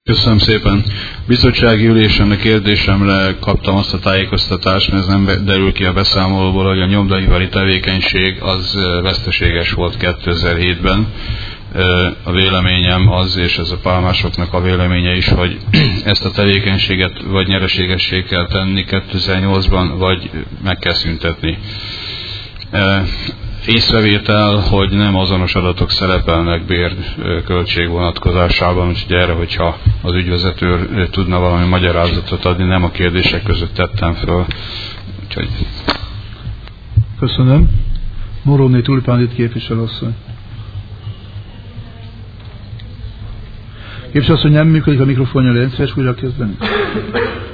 Köszönöm szépen. Bizottsági ülésen a kérdésemre kaptam azt a tájékoztatást, mert ez nem derül ki a beszámolóból, hogy a nyomdaipari tevékenység az veszteséges volt 2007-ben. A véleményem az, és ez a pálmásoknak a véleménye is, hogy ezt a tevékenységet vagy nyereségessé kell tenni 2008-ban, vagy meg kell szüntetni. Észrevétel, hogy nem azonos adatok szerepelnek bérköltség vonatkozásában, úgyhogy erre, hogyha az ügyvezető tudna valami magyarázatot adni, nem a kérdések között tettem föl. Úgyhogy... Köszönöm. Moroni Tulipánit képviselőasszony. Képviselőasszony, nem működik a mikrofonja, légy szíves újra kezdeni.